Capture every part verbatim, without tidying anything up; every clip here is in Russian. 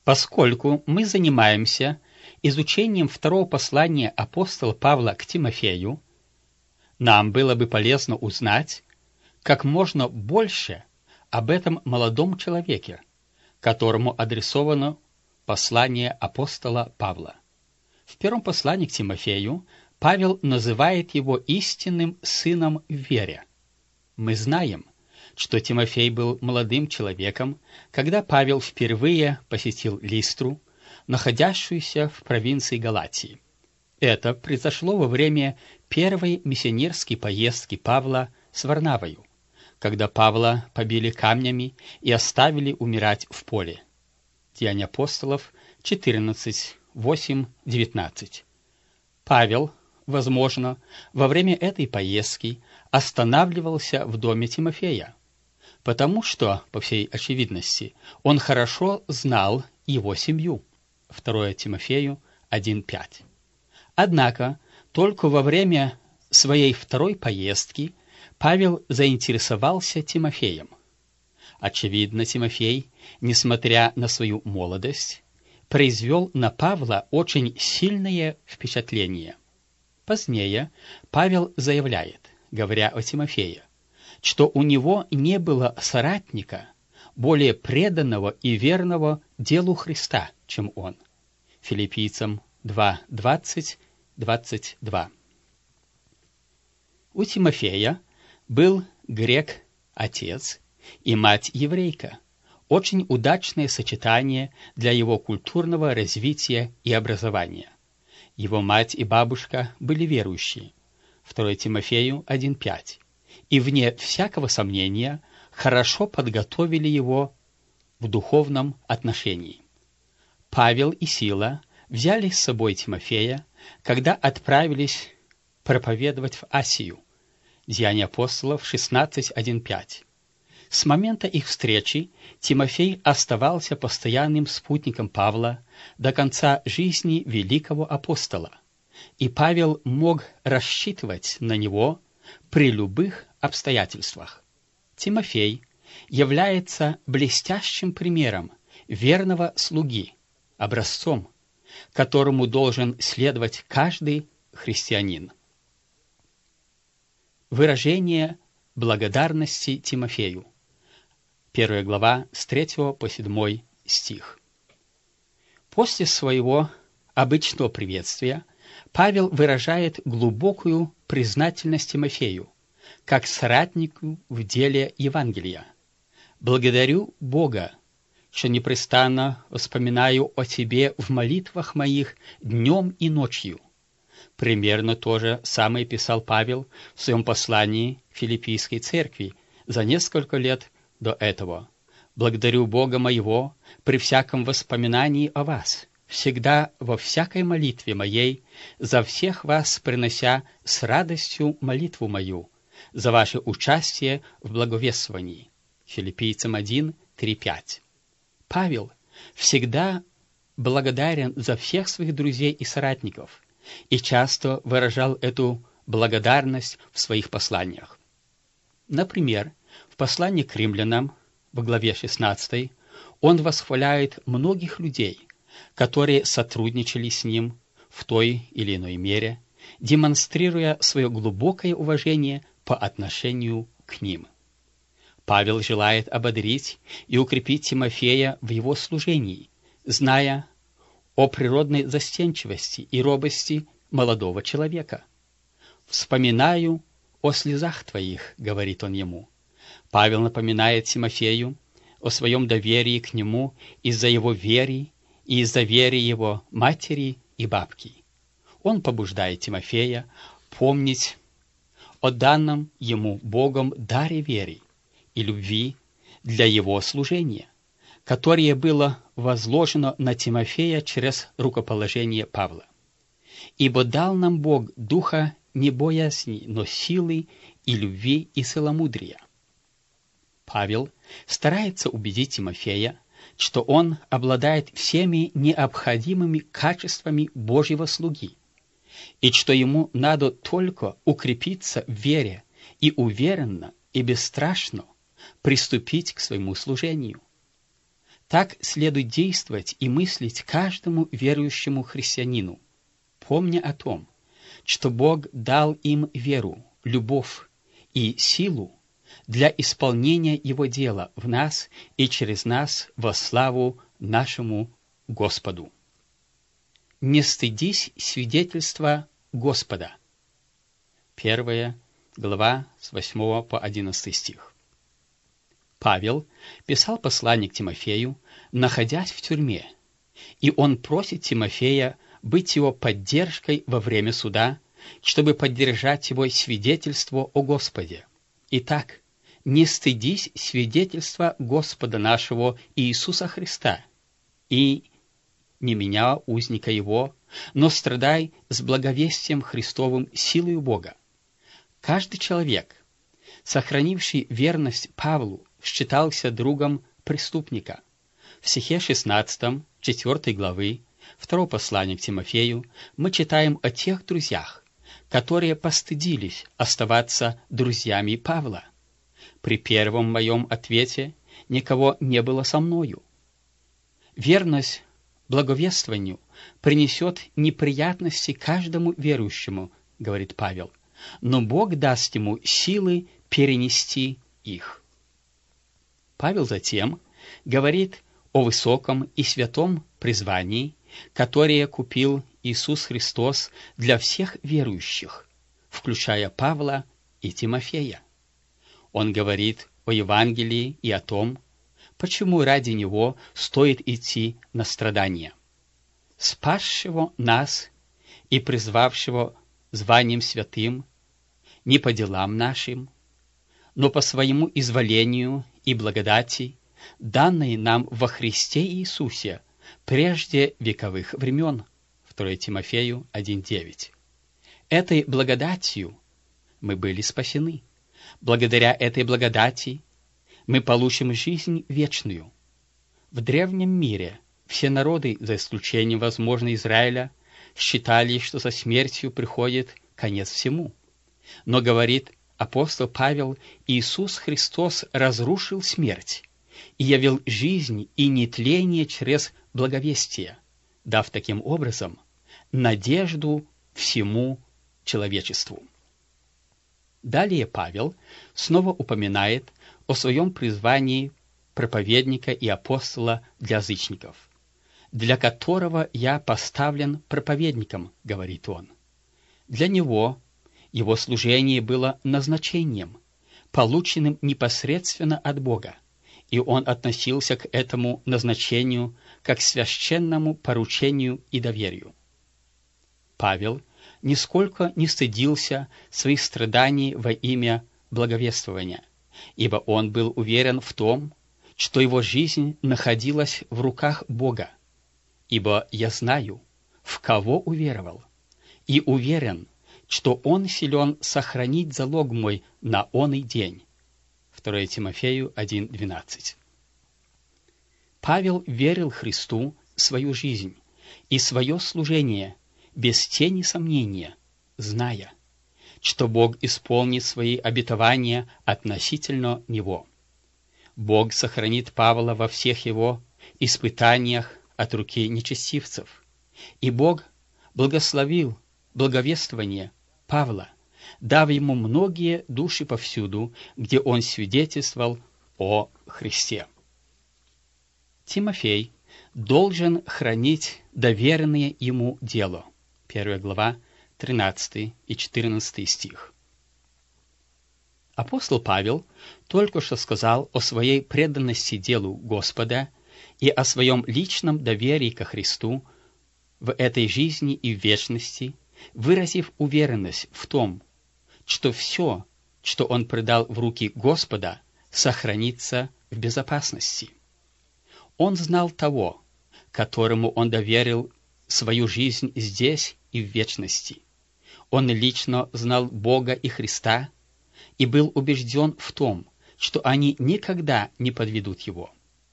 Поскольку мы занимаемся изучением второго послания апостола Павла к Тимофею, нам было бы полезно узнать как можно больше об этом молодом человеке, которому адресовано послание апостола Павла. В первом послании к Тимофею Павел называет его истинным сыном в вере. Мы знаем, что Тимофей был молодым человеком, когда Павел впервые посетил Листру, находящуюся в провинции Галатии. Это произошло во время первой миссионерской поездки Павла с Варнавою, когда Павла побили камнями и оставили умирать в поле. Деяния апостолов четырнадцать, восемь, девятнадцать. Павел, возможно, во время этой поездки останавливался в доме Тимофея, потому что, по всей очевидности, он хорошо знал его семью. второе Тимофею один пять. Однако, только во время своей второй поездки Павел заинтересовался Тимофеем. Очевидно, Тимофей, несмотря на свою молодость, произвел на Павла очень сильное впечатление. Позднее Павел заявляет, говоря о Тимофее, что у него не было соратника, более преданного и верного делу Христа, чем он. Филиппийцам два, двадцать, двадцать два. У Тимофея был грек-отец и мать-еврейка, очень удачное сочетание для его культурного развития и образования. Его мать и бабушка были верующие, второе Тимофею один пять, и, вне всякого сомнения, хорошо подготовили его в духовном отношении. Павел и Сила взяли с собой Тимофея, когда отправились проповедовать в Асию. Деяния апостолов шестнадцать, один пять. С момента их встречи Тимофей оставался постоянным спутником Павла до конца жизни великого апостола, и Павел мог рассчитывать на него при любых обстоятельствах. Тимофей является блестящим примером верного слуги, образцом, которому должен следовать каждый христианин. Выражение благодарности Тимофею. Первая глава с третьего по седьмой стих. После своего обычного приветствия Павел выражает глубокую признательность Тимофею, как соратнику в деле Евангелия. «Благодарю Бога, что непрестанно вспоминаю о тебе в молитвах моих днем и ночью». Примерно то же самое писал Павел в своем послании Филиппийской церкви за несколько лет до этого. «Благодарю Бога моего при всяком воспоминании о вас, всегда во всякой молитве моей, за всех вас принося с радостью молитву мою, за ваше участие в благовествовании». Филиппийцам один, три, пять. Павел всегда благодарен за всех своих друзей и соратников и часто выражал эту благодарность в своих посланиях. Например, в послании к римлянам, в главе шестнадцатой, он восхваляет многих людей, которые сотрудничали с ним в той или иной мере, демонстрируя свое глубокое уважение по отношению к ним. Павел желает ободрить и укрепить Тимофея в его служении, зная о природной застенчивости и робости молодого человека. «Вспоминаю о слезах твоих», — говорит он ему. Павел напоминает Тимофею о своем доверии к нему из-за его веры и из-за веры его матери и бабки. Он побуждает Тимофея помнить о данном ему Богом даре веры и любви для его служения, которое было возложено на Тимофея через рукоположение Павла. «Ибо дал нам Бог духа не боязни, но силы и любви и целомудрия». Павел старается убедить Тимофея, что он обладает всеми необходимыми качествами Божьего слуги, и что ему надо только укрепиться в вере и уверенно и бесстрашно приступить к своему служению. Так следует действовать и мыслить каждому верующему христианину, помня о том, что Бог дал им веру, любовь и силу для исполнения Его дела в нас и через нас во славу нашему Господу. Не стыдись свидетельства Господа. Первая глава с восьмого по одиннадцатый стих. Павел писал послание к Тимофею, находясь в тюрьме, и он просит Тимофея быть его поддержкой во время суда, чтобы поддержать его свидетельство о Господе. Итак, не стыдись свидетельства Господа нашего Иисуса Христа, и не меня, узника Его, но страдай с благовестием Христовым силою Бога. Каждый человек, сохранивший верность Павлу, считался другом преступника. В стихе шестнадцатом, четвёртой главы, второго послания к Тимофею, мы читаем о тех друзьях, которые постыдились оставаться друзьями Павла. При первом моем ответе никого не было со мною. Верность благовествованию принесет неприятности каждому верующему, говорит Павел, но Бог даст ему силы перенести их. Павел затем говорит о высоком и святом призвании, которое купил Иисус Христос для всех верующих, включая Павла и Тимофея. Он говорит о Евангелии и о том, почему ради него стоит идти на страдания. Спасшего нас и призвавшего званием святым не по делам нашим, но по своему изволению и благодати, данной нам во Христе Иисусе прежде вековых времен. второе Тимофею один девять. Этой благодатью мы были спасены. Благодаря этой благодати мы получим жизнь вечную. В древнем мире все народы, за исключением, возможно, Израиля, считали, что со смертью приходит конец всему. Но, говорит апостол Павел, Иисус Христос разрушил смерть и явил жизнь и нетление через благовестие, дав таким образом надежду всему человечеству. Далее Павел снова упоминает о своем призвании проповедника и апостола для язычников, для которого я поставлен проповедником, говорит он. Для него его служение было назначением, полученным непосредственно от Бога, и он относился к этому назначению как к священному поручению и доверию. Павел нисколько не стыдился своих страданий во имя благовествования, ибо он был уверен в том, что его жизнь находилась в руках Бога. Ибо я знаю, в кого уверовал, и уверен, что он силен сохранить залог мой на оный день. второе Тимофею один двенадцать. Павел верил Христу свою жизнь и свое служение без тени сомнения, зная, что Бог исполнит свои обетования относительно него. Бог сохранит Павла во всех его испытаниях от руки нечестивцев, и Бог благословил благовествование Павла, дав ему многие души повсюду, где он свидетельствовал о Христе. Тимофей должен хранить доверенное ему дело. Первая глава, тринадцатый и четырнадцатый стих. Апостол Павел только что сказал о своей преданности делу Господа и о своем личном доверии ко Христу в этой жизни и в вечности, выразив уверенность в том, что все, что он предал в руки Господа, сохранится в безопасности. Он знал того, которому он доверил свою жизнь здесь и в вечности. Он лично знал Бога и Христа и был убежден в том, что они никогда не подведут его.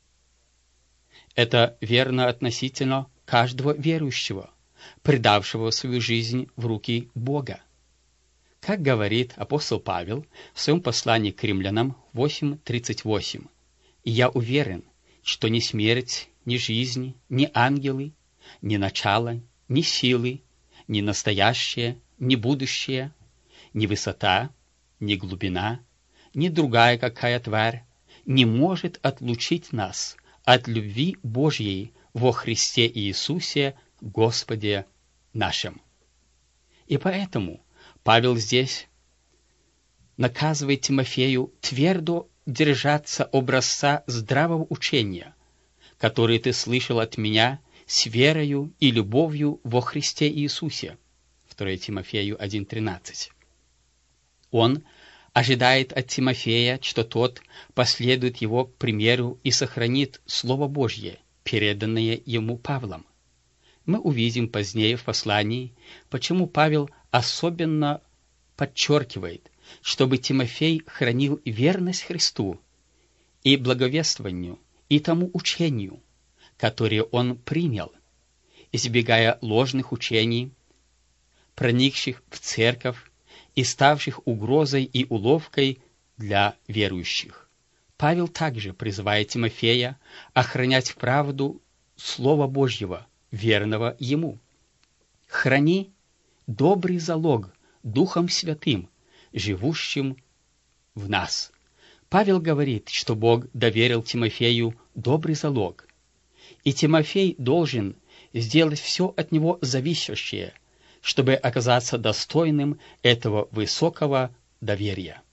Это верно относительно каждого верующего, предавшего свою жизнь в руки Бога. Как говорит апостол Павел в своем послании к римлянам восемь тридцать восемь, «И я уверен, что ни смерть, ни жизнь, ни ангелы, ни начало, ни силы, ни настоящее, ни будущее, ни высота, ни глубина, ни другая какая тварь не может отлучить нас от любви Божьей во Христе Иисусе, Господе нашим. И поэтому Павел здесь наказывает Тимофею твердо держаться образца здравого учения, который ты слышал от меня с верою и любовью во Христе Иисусе. второе Тимофею один тринадцать. Он ожидает от Тимофея, что тот последует его примеру и сохранит Слово Божье, переданное ему Павлом. Мы увидим позднее в послании, почему Павел особенно подчеркивает, чтобы Тимофей хранил верность Христу и благовествованию, и тому учению, которое он принял, избегая ложных учений, проникших в церковь и ставших угрозой и уловкой для верующих. Павел также призывает Тимофея охранять правду Слова Божьего, верного ему. «Храни добрый залог Духом Святым, живущим в нас». Павел говорит, что Бог доверил Тимофею добрый залог, и Тимофей должен сделать все от него зависящее, чтобы оказаться достойным этого высокого доверия.